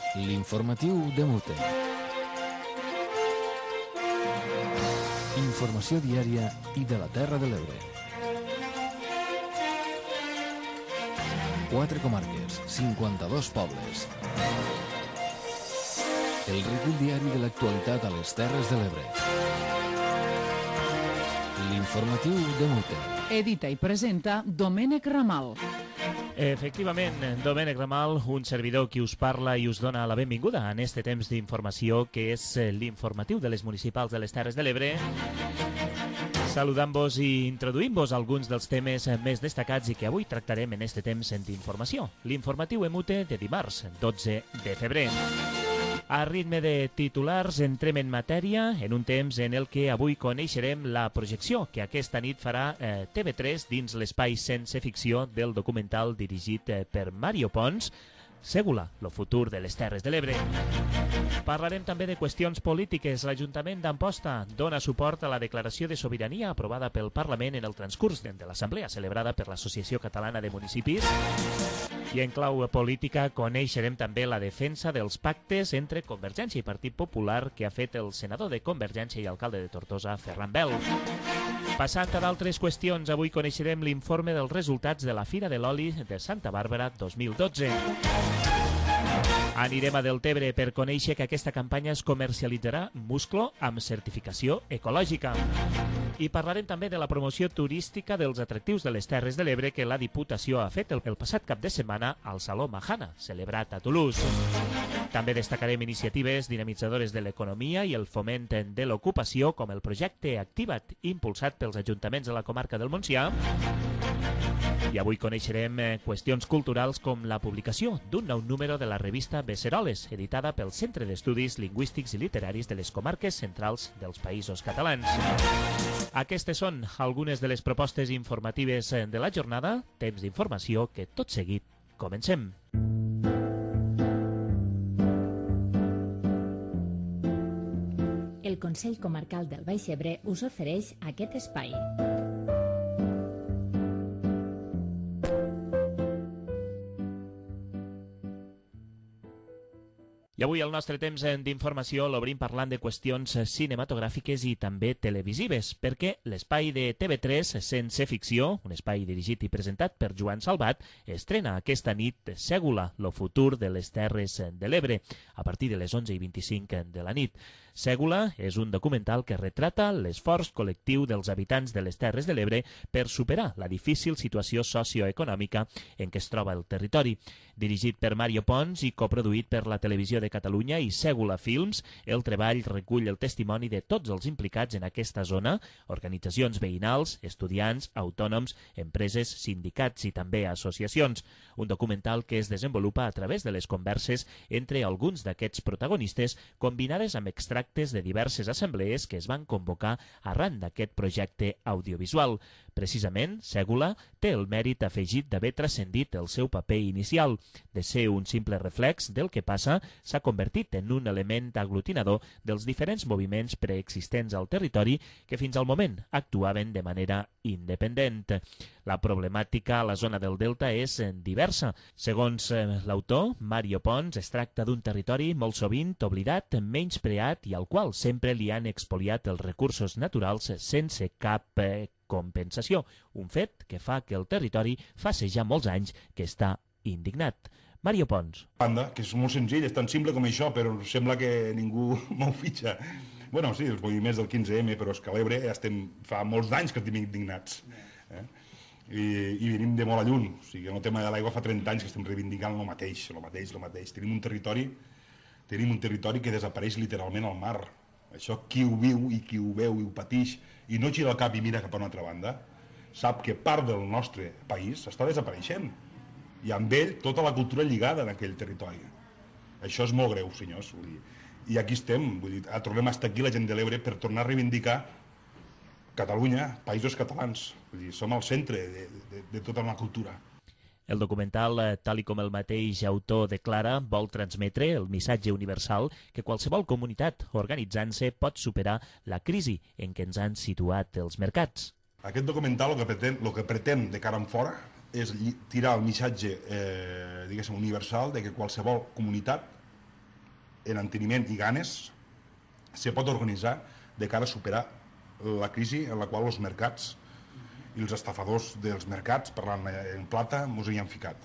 L'informatiu de Mute. Informació diària i de la Terra de l'Ebre. 4 comarques, 52 pobles. El recull diari de l'actualitat a les Terres de l'Ebre. L'informatiu de Mute. Edita i presenta Domènec Ramal. Efectivament, Domènec Ramal, un servidor qui us parla i us dona la benvinguda en este temps d'informació que és l'informatiu de les municipals de les Terres de l'Ebre, saludant-vos i introduint-vos alguns dels temes més destacats i que avui tractarem en este temps d'informació. L'informatiu EMUTE de dimarts, 12 de febrer. A ritme de titulars, entrem en matèria en un temps en el que avui coneixerem la projecció que aquesta nit farà TV3 dins l'espai Sense Ficció del documental dirigit per Mario Pons, Ségula, lo futur de les Terres de l'Ebre. Parlarem també de qüestions polítiques. L'Ajuntament d'Amposta dona suport a la declaració de sobirania aprovada pel Parlament en el transcurs de l'assemblea celebrada per l'Associació Catalana de Municipis. I en clau política coneixerem també la defensa dels pactes entre Convergència i Partit Popular que ha fet el senador de Convergència i alcalde de Tortosa, Ferran Bel. Passant a d'altres qüestions, avui coneixerem l'informe dels resultats de la Fira de l'Oli de Santa Bàrbara 2012. Anirem a Deltebre per conèixer que aquesta campanya es comercialitzarà musclo amb certificació ecològica. I parlarem també de la promoció turística dels atractius de les Terres de l'Ebre que la Diputació ha fet el passat cap de setmana al Saló Mahana, celebrat a Toulouse. També destacarem iniciatives dinamitzadores de l'economia i el foment de l'ocupació com el projecte Activa't, impulsat pels ajuntaments de la comarca del Montsià. I avui coneixerem qüestions culturals com la publicació d'un nou número de la revista Beceroles, editada pel Centre d'Estudis Lingüístics i Literaris de les Comarques Centrals dels Països Catalans. Aquestes són algunes de les propostes informatives de la jornada, temps d'informació que tot seguit comencem. El Consell Comarcal del Baix Ebre us ofereix aquest espai. I avui el nostre temps d'informació l'obrim parlant de qüestions cinematogràfiques i també televisives, perquè l'espai de TV3 Sense Ficció, un espai dirigit i presentat per Joan Salvat, estrena aquesta nit Ségula, lo futur de les Terres de l'Ebre, a partir de les 11:25 de la nit. Ségula és un documental que retrata l'esforç col·lectiu dels habitants de les Terres de l'Ebre per superar la difícil situació socioeconòmica en què es troba el territori. Dirigit per Mario Pons i coproduït per la Televisió de Catalunya i Ségula Films, el treball recull el testimoni de tots els implicats en aquesta zona, organitzacions veïnals, estudiants, autònoms, empreses, sindicats i també associacions. Un documental que es desenvolupa a través de les converses entre alguns d'aquests protagonistes, combinades amb extractes de diverses assemblees que es van convocar arran d'aquest projecte audiovisual. Precisament, Ségula té el mèrit afegit d'haver transcendit el seu paper inicial. De ser un simple reflex del que passa, s'ha convertit en un element aglutinador dels diferents moviments preexistents al territori que fins al moment actuaven de manera independent. La problemàtica a la zona del Delta és diversa. Segons l'autor, Mario Pons, es tracta d'un territori molt sovint oblidat, menyspreat i al qual sempre li han expoliat els recursos naturals sense cap compensació, un fet que fa que el territori faci ja molts anys que està indignat. Mario Pons. Banda, que és molt senzill, és tan simple com això, però sembla que ningú m'ho fitxa. Bueno, sí, els moviments del 15M, però és que a l'Ebre ja fa molts anys que estem indignats. I venim de molt a lluny. O sigui, en el tema de l'aigua fa 30 anys que estem reivindicant el mateix. Tenim un territori que desapareix literalment al mar. Això qui ho viu i qui ho veu i ho patix i no gira el cap i mira cap a una altra banda, sap que part del nostre país està desapareixent. I amb ell tota la cultura lligada en aquell territori. Això és molt greu, senyors. I aquí estem, tornem a estar aquí la gent de l'Ebre per tornar a reivindicar Catalunya, països catalans. Som al centre de tota la cultura. El documental, tal com el mateix autor declara, vol transmetre el missatge universal que qualsevol comunitat organitzant-se pot superar la crisi en què ens han situat els mercats. Aquest documental el que pretén de cara en fora és tirar el missatge universal de que qualsevol comunitat en enteniment i ganes se pot organitzar de cara a superar la crisi en la qual els mercats i els estafadors dels mercats, parlant en plata, ens hi han ficat.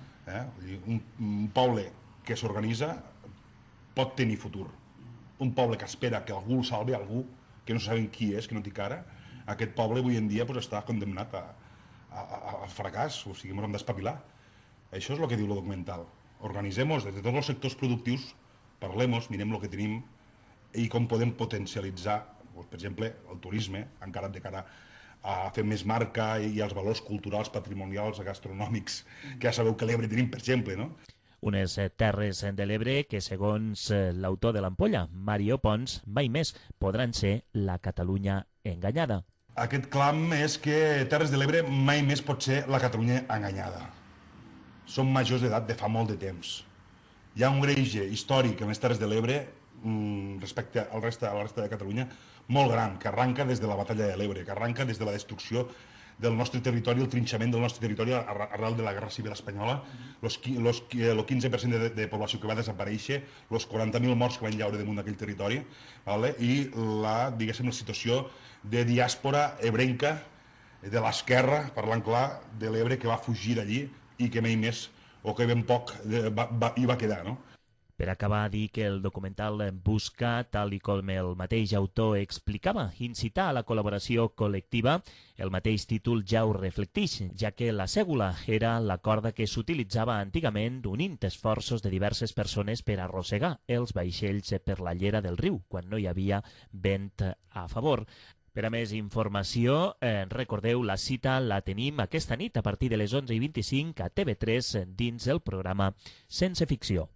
Un poble que s'organitza pot tenir futur. Un poble que espera que algú el salvi, algú que no saben qui és, que no té cara, aquest poble avui en dia està condemnat al fracàs, o sigui, ens hem d'espavilar. Això és el que diu el documental. Organitzem-nos des de tots els sectors productius, parlem-nos, mirem el que tenim i com podem potencialitzar, per exemple, el turisme, encara de cara a fer més marca i els valors culturals, patrimonials, gastronòmics, que ja sabeu que a l'Ebre tenim, per exemple, no? Unes terres de l'Ebre que, segons l'autor de l'ampolla, Mario Pons, mai més podran ser la Catalunya enganyada. Aquest clam és que Terres de l'Ebre mai més pot ser la Catalunya enganyada. Som majors d'edat de fa molt de temps. Hi ha un greuge històric en les Terres de l'Ebre respecte a la resta de Catalunya molt gran, que arranca des de la batalla de l'Ebre, que arranca des de la destrucció del nostre territori, el trinxament del nostre territori arrel de la Guerra Civil Espanyola, el 15% de població que va desaparèixer, els 40.000 morts que van llaure damunt d'aquell territori, i la situació de diàspora ebrenca de l'esquerra, parlant clar, de l'Ebre, que va fugir d'allí i que mai més, o que ben poc, hi va quedar, no? Per acabar, dir que el documental busca, tal i com el mateix autor explicava, incitar a la col·laboració col·lectiva. El mateix títol ja ho reflecteix, ja que la sègula era la corda que s'utilitzava antigament unint esforços de diverses persones per arrossegar els vaixells per la llera del riu, quan no hi havia vent a favor. Per a més informació, recordeu, la cita la tenim aquesta nit a partir de les 11:25 a TV3 dins el programa Sense Ficció.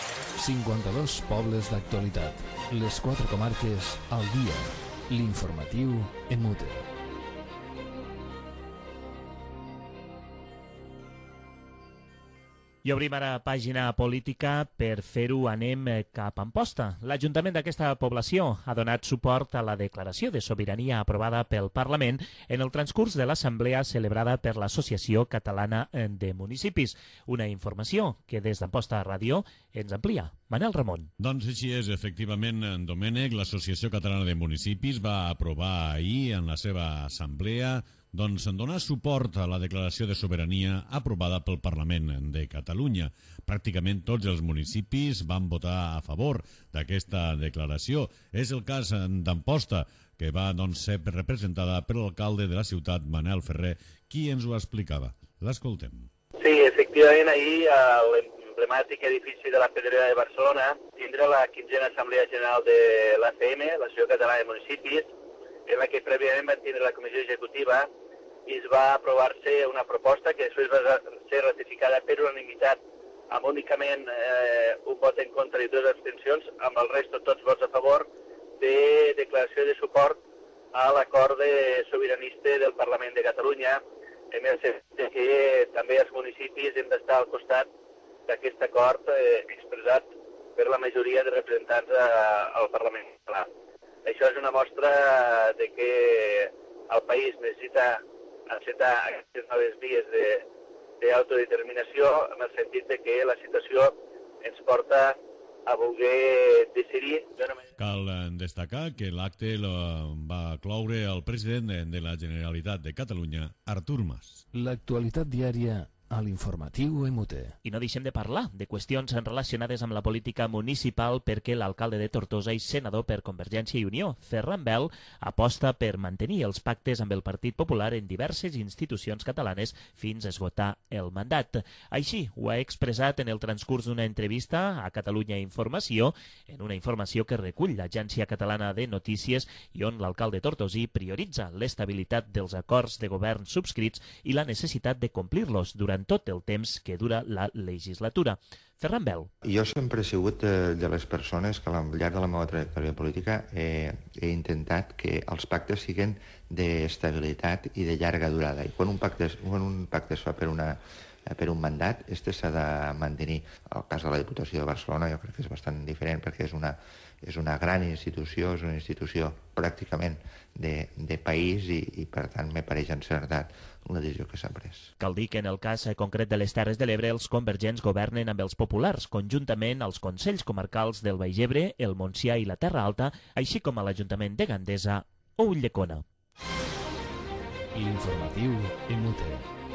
52 pobles d'actualitat. Les 4 comarques al dia. L'informatiu en mute. I obrim ara pàgina política. Per fer-ho anem cap a Amposta. L'Ajuntament d'aquesta població ha donat suport a la declaració de sobirania aprovada pel Parlament en el transcurs de l'assemblea celebrada per l'Associació Catalana de Municipis. Una informació que des d'Amposta Ràdio ens amplia Manel Ramon. Doncs així és, efectivament, Domènec, l'Associació Catalana de Municipis va aprovar ahir en la seva assemblea donar suport a la declaració de sobirania aprovada pel Parlament de Catalunya. Pràcticament tots els municipis van votar a favor d'aquesta declaració. És el cas d'Amposta, que va ser representada per l'alcalde de la ciutat, Manel Ferrer, qui ens ho explicava. L'escoltem. Sí, efectivament, ahir l'emblemàtic edifici de la Pedrera de Barcelona tindrà la 15a Assemblea General de l'ACM, l'Associació Catalana de Municipis, en la que prèviament van tindre la comissió executiva i es va aprovar-se una proposta que després va ser ratificada per unanimitat amb únicament un vot en contra i 2 abstencions, amb el resto tots vots a favor, de declaració de suport a l'acord sobiranista del Parlament de Catalunya, en el sentit que també els municipis hem d'estar al costat d'aquest acord expressat per la majoria de representants al Parlament català. Això és una mostra de que el país necessita encetar aquestes noves vies d'autodeterminació, en el sentit de que la situació ens porta a voler decidir d'una manera... Cal destacar que l'acte va cloure el president de la Generalitat de Catalunya, Artur Mas. L'actualitat diària a l'informatiu MUT. I no deixem de parlar de qüestions relacionades amb la política municipal perquè l'alcalde de Tortosa i senador per Convergència i Unió, Ferran Bel, aposta per mantenir els pactes amb el Partit Popular en diverses institucions catalanes fins a esgotar el mandat. Així ho ha expressat en el transcurs d'una entrevista a Catalunya Informació, en una informació que recull l'Agència Catalana de Notícies i on l'alcalde tortosí prioritza l'estabilitat dels acords de govern subscrits i la necessitat de complir-los durant tot el temps que dura la legislatura. Ferran Bel. Jo sempre he sigut de les persones que al llarg de la meva trajectòria política he intentat que els pactes siguin d'estabilitat i de llarga durada. I quan un pacte es fa per una per un mandat, s'ha de mantenir. El cas de la Diputació de Barcelona jo crec que és bastant diferent perquè és una gran institució, és una institució pràcticament de país i per tant me pareix encertat la decisió que s'ha pres. Cal dir que en el cas concret de les Terres de l'Ebre els convergents governen amb els populars, conjuntament als Consells Comarcals del Baix Ebre, el Montsià i la Terra Alta, així com a l'Ajuntament de Gandesa o Ulldecona. L'informatiu en UTE.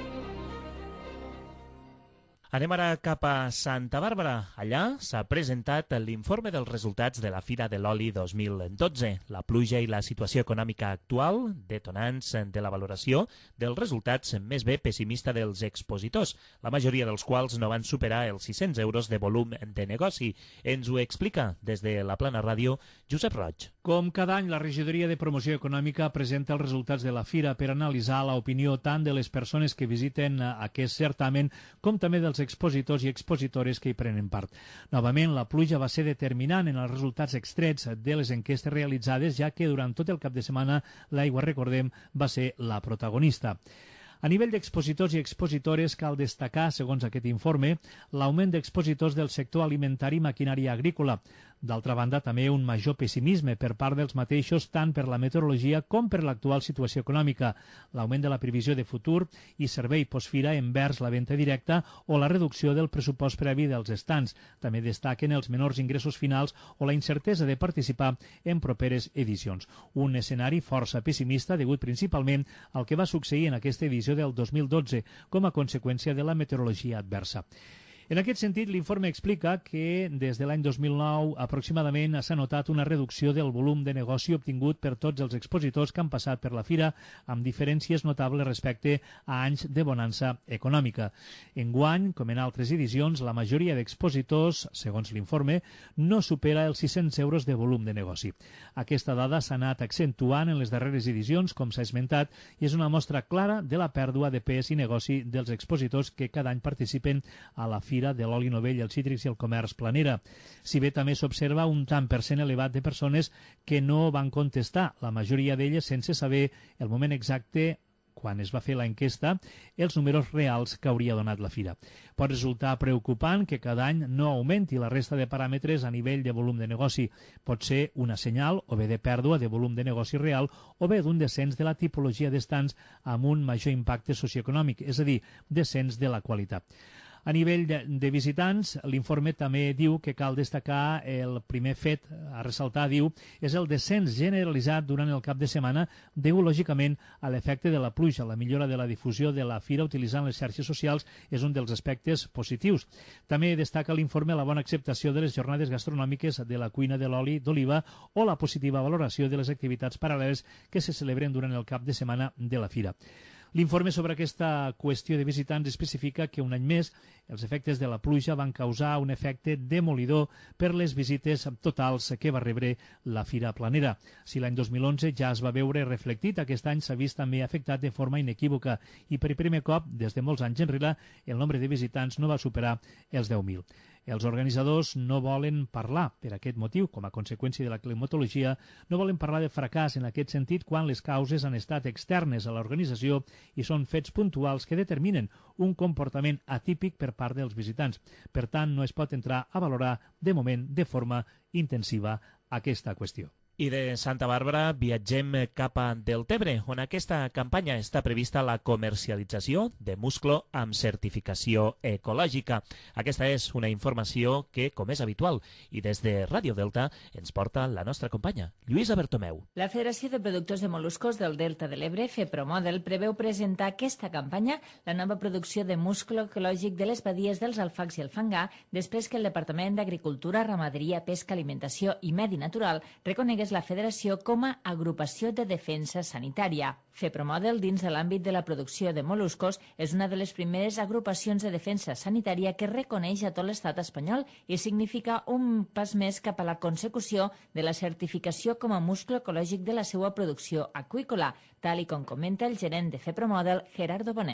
Anem ara cap a Santa Bàrbara. Allà s'ha presentat l'informe dels resultats de la Fira de l'Oli 2012. La pluja i la situació econòmica actual, detonants de la valoració dels resultats més bé pessimista dels expositors, la majoria dels quals no van superar els 600 euros de volum de negoci. Ens ho explica des de la Plana Ràdio Josep Roig. Com cada any, la Regidoria de Promoció Econòmica presenta els resultats de la Fira per analitzar l'opinió tant de les persones que visiten aquest certamen com també dels expositors i expositores que hi prenen part. Novament, la pluja va ser determinant en els resultats extrets de les enquestes realitzades, ja que durant tot el cap de setmana l'aigua, recordem, va ser la protagonista. A nivell d'expositors i expositores cal destacar, segons aquest informe, l'augment d'expositors del sector alimentari i maquinària agrícola. D'altra banda, també un major pessimisme per part dels mateixos tant per la meteorologia com per l'actual situació econòmica, l'augment de la previsió de futur i servei postfira envers la venda directa o la reducció del pressupost previ dels estants. També destaquen els menors ingressos finals o la incertesa de participar en properes edicions. Un escenari força pessimista degut principalment al que va succeir en aquesta edició del 2012 com a conseqüència de la meteorologia adversa. En aquest sentit, l'informe explica que des de l'any 2009 aproximadament s'ha notat una reducció del volum de negoci obtingut per tots els expositors que han passat per la fira, amb diferències notables respecte a anys de bonança econòmica. Enguany, com en altres edicions, la majoria d'expositors, segons l'informe, no supera els 600 euros de volum de negoci. Aquesta dada s'ha anat accentuant en les darreres edicions, com s'ha esmentat, i és una mostra clara de la pèrdua de pes i negoci dels expositors que cada any participen a la Fira de l'Oli Novell, els cítrics i el comerç Planera. Si bé també s'observa un tant per cent elevat de persones que no van contestar, la majoria d'elles sense saber el moment exacte quan es va fer l'enquesta, els números reals que hauria donat la fira. Pot resultar preocupant que cada any no augmenti la resta de paràmetres a nivell de volum de negoci. Pot ser una senyal o bé de pèrdua de volum de negoci real o bé d'un descens de la tipologia d'estants amb un major impacte socioeconòmic, és a dir, descens de la qualitat. A nivell de visitants, l'informe també diu que cal destacar el primer fet a ressaltar, diu, és el descens generalitzat durant el cap de setmana degut, lògicament, a l'efecte de la pluja. La millora de la difusió de la fira utilitzant les xarxes socials és un dels aspectes positius. També destaca l'informe la bona acceptació de les jornades gastronòmiques de la cuina de l'oli d'oliva o la positiva valoració de les activitats paral·leles que se celebren durant el cap de setmana de la fira. L'informe sobre aquesta qüestió de visitants especifica que un any més els efectes de la pluja van causar un efecte demolidor per les visites totals que va rebre la Fira Planera. Si l'any 2011 ja es va veure reflectit, aquest any s'ha vist també afectat de forma inequívoca i per primer cop, des de molts anys enrere, el nombre de visitants no va superar els 10.000. Els organitzadors no volen parlar, per aquest motiu, com a conseqüència de la climatologia, no volen parlar de fracàs en aquest sentit quan les causes han estat externes a l'organització i són fets puntuals que determinen un comportament atípic per part dels visitants. Per tant, no es pot entrar a valorar, de moment, de forma intensiva aquesta qüestió. I de Santa Bàrbara viatgem cap a Deltebre, on aquesta campanya està prevista la comercialització de musclo amb certificació ecològica. Aquesta és una informació que, com és habitual, i des de Ràdio Delta ens porta la nostra companya, Lluïsa Bertomeu. La Federació de Productors de Moluscos del Delta de l'Ebre, FEPROMODEL, preveu presentar aquesta campanya la nova producció de musclo ecològic de les badies dels alfacs i el fangar, després que el Departament d'Agricultura, Ramaderia, Pesca, Alimentació i Medi Natural reconegués la Federació com a agrupació de defensa sanitària. FEPROMODEL, dins de l'àmbit de la producció de moluscos, és una de les primeres agrupacions de defensa sanitària que reconeix a tot l'estat espanyol i significa un pas més cap a la consecució de la certificació com a musclo ecològic de la seva producció aqüícola, tal i com comenta el gerent de FEPROMODEL, Gerardo Bonet.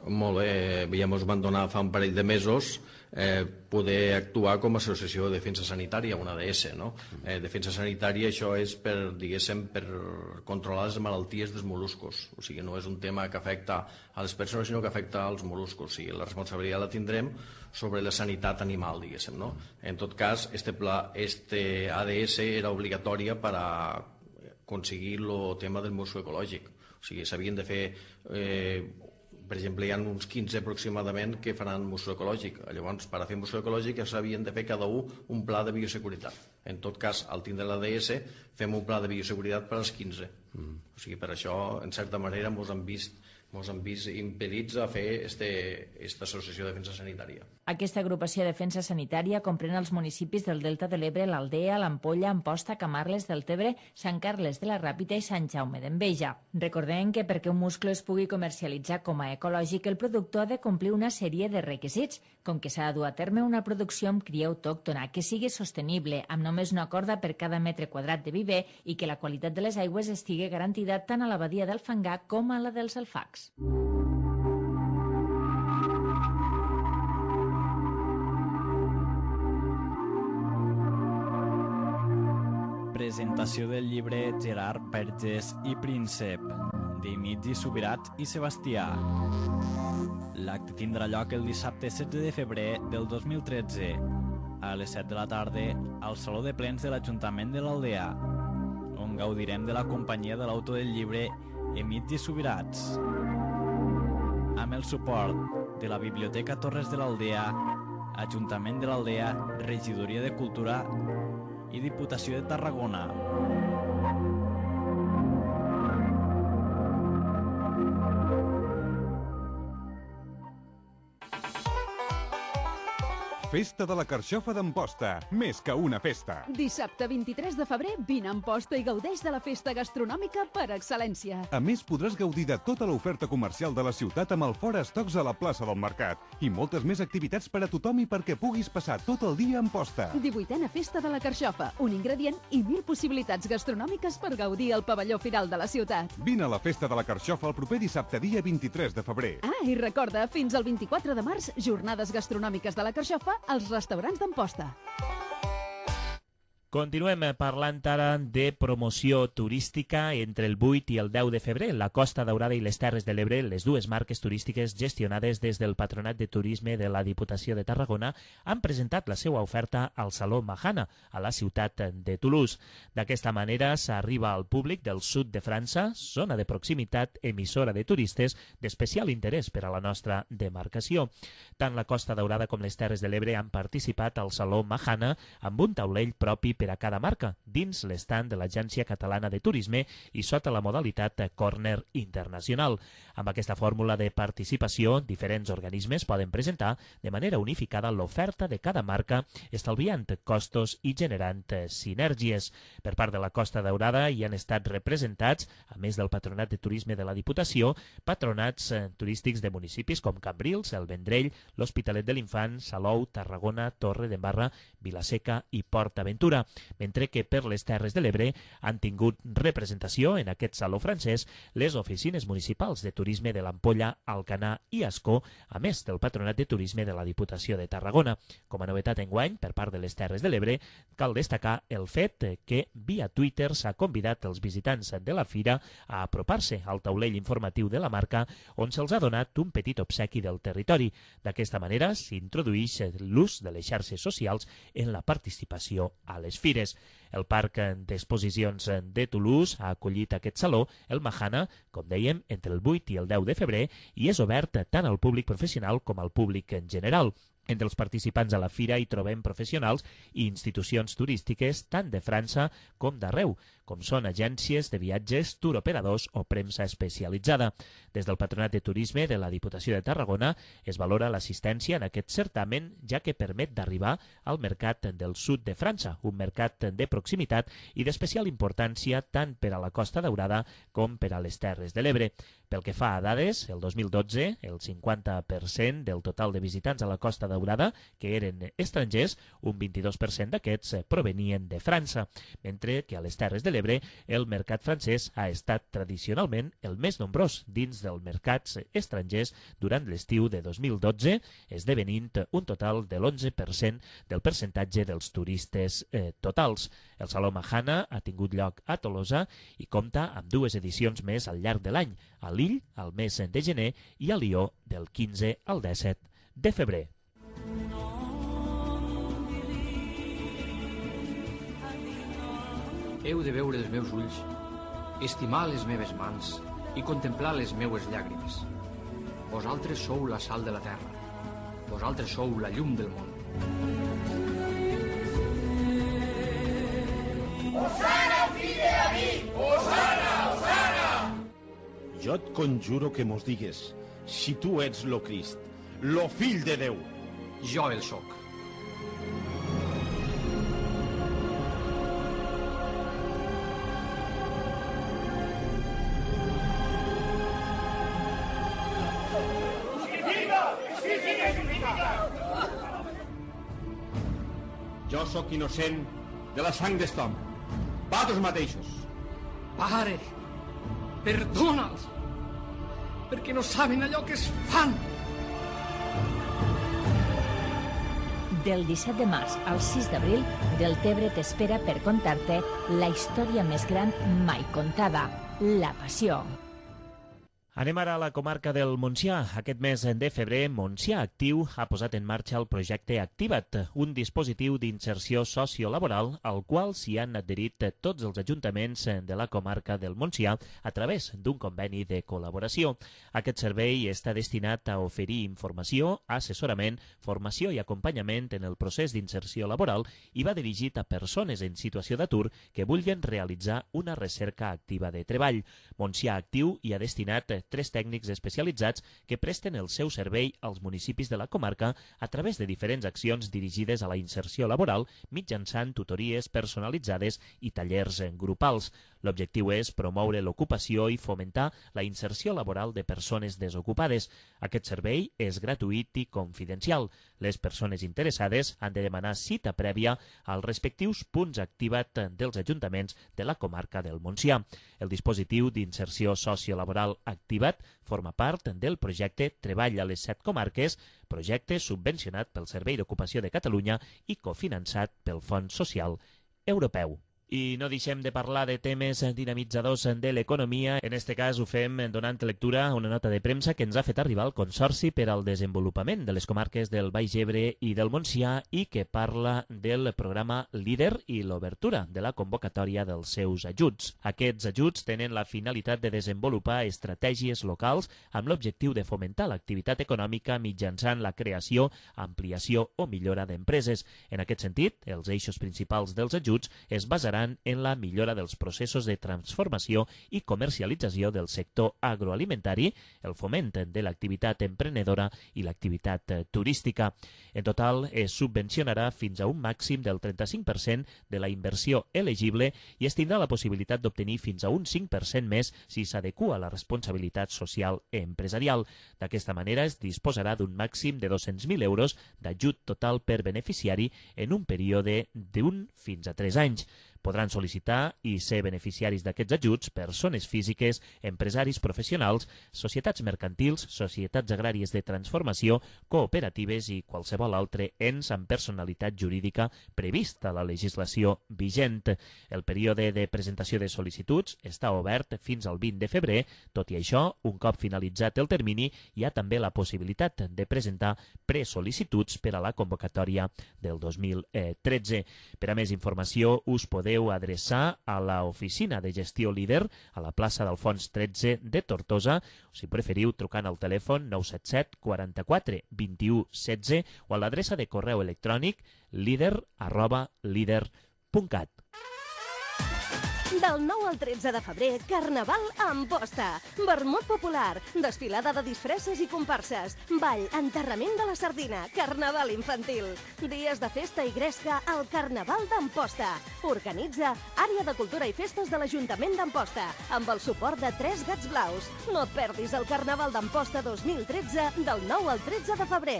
Molt bé, ens van donar fa un parell de mesos poder actuar com a associació de defensa sanitària, una ADS, no? Defensa sanitària, això és per, diguéssim, per controlar les malalties dels moluscos. O sigui, no és un tema que afecta a les persones, sinó que afecta als moluscos. O sigui, la responsabilitat la tindrem sobre la sanitat animal, diguéssim, no? En tot cas, este ADS era obligatòria per a aconseguir el tema del muscle ecològic. O sigui, s'havien de fer... Per exemple, hi ha uns 15 aproximadament que faran muscle ecològic. Llavors, per a fer muscle ecològic s'havien de fer cada un pla de bioseguretat. En tot cas, al tindre l'ADS, fem un pla de bioseguretat per als 15. O sigui, per això, en certa manera, ens han vist impedits a fer aquesta associació de defensa sanitària. Aquesta agrupació de defensa sanitària comprèn els municipis del Delta de l'Ebre, l'Aldea, l'Ampolla, Amposta, Camarles, Deltebre, Sant Carles de la Ràpita i Sant Jaume d'Enveja. Recordem que perquè un musclo es pugui comercialitzar com a ecològic, el productor ha de complir una sèrie de requisits, com que s'ha de dur a terme una producció amb cria autòctona, que sigui sostenible, amb només una corda per cada metre quadrat de viver i que la qualitat de les aigües estigui garantida tant a la badia del Fangar com a la dels Alfacs. Presentació del llibre Gerard Vergés i Príncep, d'Emili Subirats i Sebastià. L'acte tindrà lloc el dissabte 16 de febrer del 2013, a les 7 de la tarda, al Saló de Plens de l'Ajuntament de l'Aldea, on gaudirem de la companyia de l'autor del llibre Emili Subirats, amb el suport de la Biblioteca Torres de l'Aldea, Ajuntament de l'Aldea, Regidoria de Cultura i Diputació de Tarragona. Festa de la Carxofa d'Amposta, més que una festa. Dissabte 23 de febrer, vine a Amposta i gaudeix de la festa gastronòmica per excel·lència. A més, podràs gaudir de tota l'oferta comercial de la ciutat amb el Fora Estocs a la plaça del Mercat i moltes més activitats per a tothom i perquè puguis passar tot el dia a Amposta. 18a Festa de la Carxofa, un ingredient i 1000 possibilitats gastronòmiques per gaudir al pavelló firal de la ciutat. Vine a la Festa de la Carxofa el proper dissabte, dia 23 de febrer. Ah, i recorda, fins al 24 de març, jornades gastronòmiques de la Carxofa als restaurants d'Amposta. Continuem parlant ara de promoció turística. Entre el 8 i el 10 de febrer, la Costa Daurada i les Terres de l'Ebre, les dues marques turístiques gestionades des del Patronat de Turisme de la Diputació de Tarragona, han presentat la seva oferta al Saló Mahana, a la ciutat de Toulouse. D'aquesta manera s'arriba al públic del sud de França, zona de proximitat, emissora de turistes d'especial interès per a la nostra demarcació. Tant la Costa Daurada com les Terres de l'Ebre han participat al Saló Mahana amb un taulell propi per a cada marca, dins l'estand de l'Agència Catalana de Turisme i sota la modalitat Corner Internacional. Amb aquesta fórmula de participació, diferents organismes poden presentar de manera unificada l'oferta de cada marca, estalviant costos i generant sinergies. Per part de la Costa Daurada hi han estat representats, a més del Patronat de Turisme de la Diputació, patronats turístics de municipis com Cambrils, el Vendrell, l'Hospitalet de l'Infant, Salou, Tarragona, Torre d'Embarra, Vilaseca i Port Aventura, mentre que per les Terres de l'Ebre han tingut representació en aquest saló francès les oficines municipals de turisme de l'Ampolla, Alcanar i Ascó, a més del Patronat de Turisme de la Diputació de Tarragona. Com a novetat enguany, per part de les Terres de l'Ebre, cal destacar el fet que via Twitter s'ha convidat els visitants de la fira a apropar-se al taulell informatiu de la marca, on se'ls ha donat un petit obsequi del territori. D'aquesta manera s'introdueix l'ús de les xarxes socials en la participació a les fires. El Parc d'Exposicions de Toulouse ha acollit aquest saló, el Mahana, com dèiem, entre el 8 i el 10 de febrer, i és obert tant al públic professional com al públic en general. Entre els participants a la fira hi trobem professionals i institucions turístiques tant de França com d'arreu, com són agències de viatges, turoperadors o premsa especialitzada. Des del Patronat de Turisme de la Diputació de Tarragona es valora l'assistència en aquest certamen, ja que permet d'arribar al mercat del sud de França, un mercat de proximitat i d'especial importància tant per a la Costa Daurada com per a les Terres de l'Ebre. Pel que fa a dades, el 2012, el 50% del total de visitants a la Costa Daurada, que eren estrangers, un 22% d'aquests provenien de França, mentre que a les Terres de l'Ebre el mercat francès ha estat tradicionalment el més nombrós dins dels mercats estrangers durant l'estiu de 2012, esdevenint un total de l'11% del percentatge dels turistes totals. El Saló Mahana ha tingut lloc a Tolosa i compta amb 2 edicions més al llarg de l'any, a Lille al mes de gener i a Lió del 15 al 17 de febrer. Heu de veure els meus ulls, estimar les meves mans i contemplar les meues llàgrimes. Vosaltres sou la sal de la terra. Vosaltres sou la llum del món. Osana, fill de David! Osana, Osana! Jo et conjuro que mos digues si tu ets lo Crist, lo fill de Déu. Jo el soc. Jo sóc innocent de la sang d'est home. Vosaltres mateixos. Pare, perdona'ls, perquè no saben allò que es fan. Del 17 de març al 6 d'abril, Deltebre t'espera per contar-te la història més gran mai contada, la Passió. Anem ara a la comarca del Montsià. Aquest mes de febrer, Montsià Actiu ha posat en marxa el projecte Activa't, un dispositiu d'inserció sociolaboral al qual s'hi han adherit tots els ajuntaments de la comarca del Montsià a través d'un conveni de col·laboració. Aquest servei està destinat a oferir informació, assessorament, formació i acompanyament en el procés d'inserció laboral i va dirigit a persones en situació d'atur que vulguin realitzar una recerca activa de treball. Montsià Actiu hi ha destinat 3 tècnics especialitzats que presten el seu servei als municipis de la comarca a través de diferents accions dirigides a la inserció laboral mitjançant tutories personalitzades i tallers grupals. L'objectiu és promoure l'ocupació i fomentar la inserció laboral de persones desocupades. Aquest servei és gratuït i confidencial. Les persones interessades han de demanar cita prèvia als respectius punts Activa't dels ajuntaments de la comarca del Montsià. El dispositiu d'inserció sociolaboral Activa't forma part del projecte Treball a les 7 comarques, projecte subvencionat pel Servei d'Ocupació de Catalunya i cofinançat pel Fons Social Europeu. I no deixem de parlar de temes dinamitzadors de l'economia. En este cas ho fem donant lectura a una nota de premsa que ens ha fet arribar el Consorci per al Desenvolupament de les comarques del Baix Ebre i del Montsià i que parla del programa LEADER i l'obertura de la convocatòria dels seus ajuts. Aquests ajuts tenen la finalitat de desenvolupar estratègies locals amb l'objectiu de fomentar l'activitat econòmica mitjançant la creació, ampliació o millora d'empreses. En aquest sentit, els eixos principals dels ajuts es basaran en la millora dels processos de transformació i comercialització del sector agroalimentari, el foment de l'activitat emprenedora i l'activitat turística. En total, es subvencionarà fins a un màxim del 35% de la inversió elegible i es tindrà la possibilitat d'obtenir fins a un 5% més si s'adequa a la responsabilitat social empresarial. D'aquesta manera, es disposarà d'un màxim de 200.000 euros d'ajut total per beneficiari en un període d'un fins a 3 anys. Podran sol·licitar i ser beneficiaris d'aquests ajuts persones físiques, empresaris professionals, societats mercantils, societats agràries de transformació, cooperatives i qualsevol altre ens amb personalitat jurídica prevista a la legislació vigent. El període de presentació de sol·licituds està obert fins al 20 de febrer. Tot i això, un cop finalitzat el termini, hi ha també la possibilitat de presentar presol·licituds per a la convocatòria del 2013. Per a més informació, us podeu adreçar a l'oficina de gestió líder a la plaça d'Alfons 13 de Tortosa, o si preferiu trucant al telèfon 977 44 21 16 o a l'adreça de correu electrònic líder@líder.cat. Del 9 al 13 de febrer, Carnaval a Amposta. Vermut popular, desfilada de disfresses i comparses, ball, enterrament de la sardina, carnaval infantil. Dies de festa i gresca al Carnaval d'Amposta. Organitza Àrea de Cultura i Festes de l'Ajuntament d'Amposta, amb el suport de 3 Gats Blaus. No et perdis el Carnaval d'Amposta 2013 del 9 al 13 de febrer.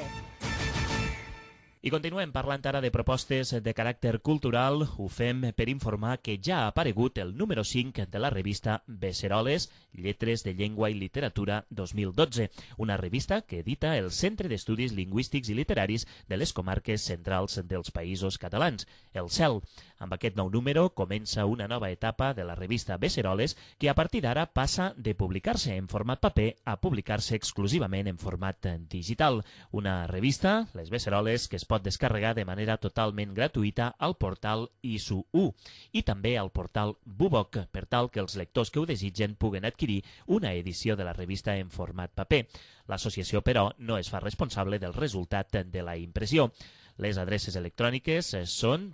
I continuem parlant ara de propostes de caràcter cultural. Ho fem per informar que ja ha aparegut el número 5 de la revista Beceroles, Lletres de Llengua i Literatura 2012, una revista que edita el Centre d'Estudis Lingüístics i Literaris de les comarques centrals dels Països Catalans, el CEL. Amb aquest nou número comença una nova etapa de la revista Beceroles que a partir d'ara passa de publicar-se en format paper a publicar-se exclusivament en format digital. Una revista, les Beceroles, que es pot descarregar de manera totalment gratuïta al portal ISU1 i també al portal Buboc, per tal que els lectors que ho desitgen puguen adquirir una edició de la revista en format paper. L'associació, però, no es fa responsable del resultat de la impressió. Les adreces electròniques són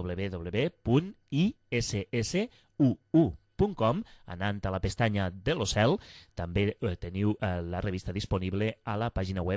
www.issuu.com, anant a la pestanya de l'Ocel. També teniu la revista disponible a la pàgina web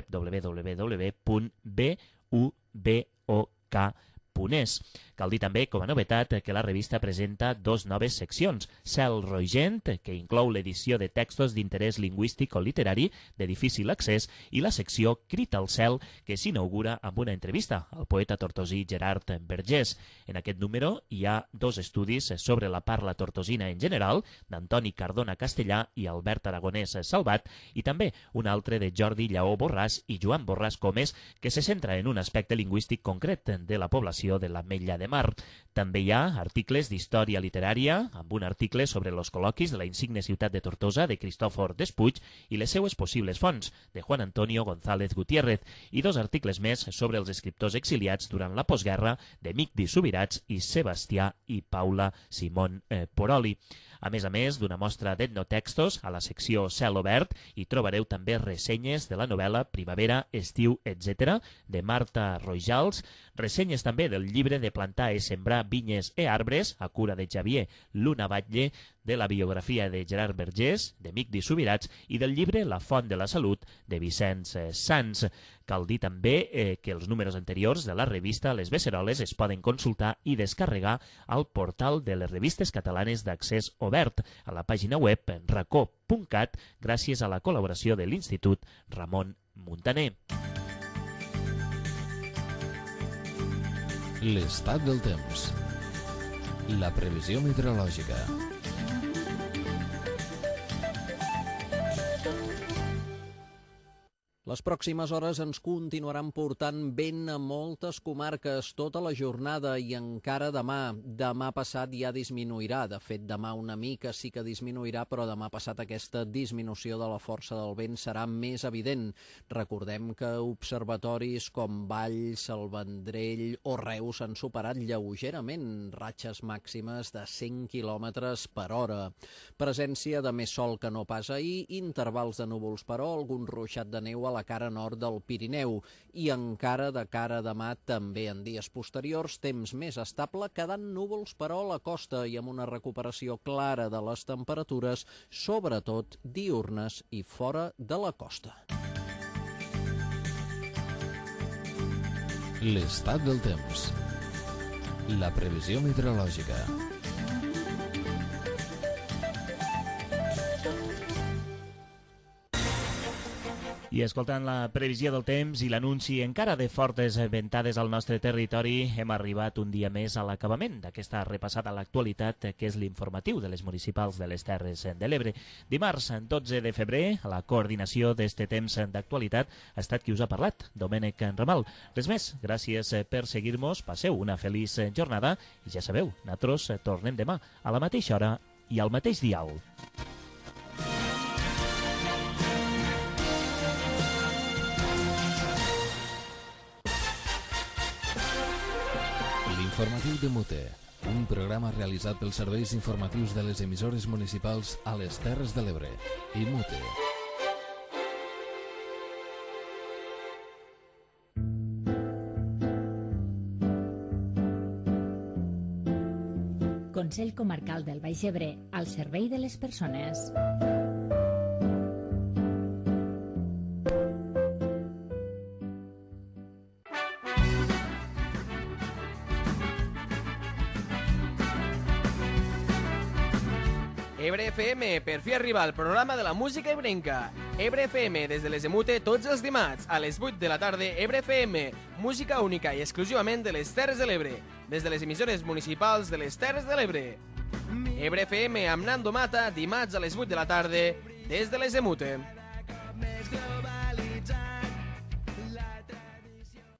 www.bubok.es. Cal dir també, com a novetat, que la revista presenta 2 noves seccions. Cel Roigent, que inclou l'edició de textos d'interès lingüístic o literari de difícil accés, i la secció Crit al cel, que s'inaugura amb una entrevista al poeta tortosí Gerard Vergés. En aquest número hi ha 2 estudis sobre la parla tortosina en general, d'Antoni Cardona Castellà i Albert Aragonès Salvat, i també un altre de Jordi Lleó Borràs i Joan Borràs Comes, que se centra en un aspecte lingüístic concret de la població de l'Ametlla de Mar. També hi ha articles d'història literària, amb un article sobre els col·loquis de la insigne ciutat de Tortosa de Cristòfor Despuig i les seues possibles fonts, de Juan Antonio González Gutiérrez, i 2 articles més sobre els escriptors exiliats durant la postguerra de Migdi Subirats i Sebastià i Paula Simón Poroli. A més d'una mostra d'etnotextos, a la secció Cel Obert hi trobareu també ressenyes de la novel·la Primavera, Estiu, etc. de Marta Rojals, ressenyes també del llibre de Plantar i sembrar vinyes i arbres, a cura de Xavier Luna Batlle, de la biografia de Gerard Vergés, de Migdi Subirats, i del llibre La font de la salut, de Vicenç Sans. Cal dir també que els números anteriors de la revista Les Beceroles es poden consultar i descarregar al portal de les revistes catalanes d'accés obert, a la pàgina web racó.cat, gràcies a la col·laboració de l'Institut Ramon Muntaner. L'estat del temps. La previsió meteorològica. Les pròximes hores ens continuaran portant vent a moltes comarques tota la jornada i encara demà. Demà passat ja disminuirà. De fet, demà una mica sí que disminuirà, però demà passat aquesta disminució de la força del vent serà més evident. Recordem que observatoris com Valls, el Vendrell o Reus han superat lleugerament ratxes màximes de 100 km per hora. Presència de més sol que no pas ahir, intervals de núvols però, algun ruixat de neu a la cara nord del Pirineu i encara de cara a demà també en dies posteriors temps més estable, quedant núvols però a la costa i amb una recuperació clara de les temperatures, sobretot diürnes i fora de la costa. L'estat del temps. La previsió meteorològica. I escoltant la previsió del temps i l'anunci encara de fortes ventades al nostre territori, hem arribat un dia més a l'acabament d'aquesta repassada a l'actualitat, que és l'informatiu de les municipals de les Terres de l'Ebre. Dimarts, 12 de febrer, a la coordinació d'este temps d'actualitat ha estat qui us ha parlat, Domènec Ramal. Res més, gràcies per seguir-nos, passeu una feliç jornada i ja sabeu, nosaltres tornem demà a la mateixa hora i al mateix dial. Informatiu de Mute, un programa realitzat pels serveis informatius de les emissores municipals a les Terres de l'Ebre i Mute. Consell Comarcal del Baix Ebre, al servei de les persones. Ebre FM, per fi arriba el programa de la música ebrenca. Ebre FM, des de les Emute, tots els dimarts, a les 8 de la tarda, Ebre FM, música única i exclusivament de les Terres de l'Ebre, des de les emissores municipals de les Terres de l'Ebre. Ebre FM amb Nando Mata, dimarts a les 8 de la tarda, des de les Emute.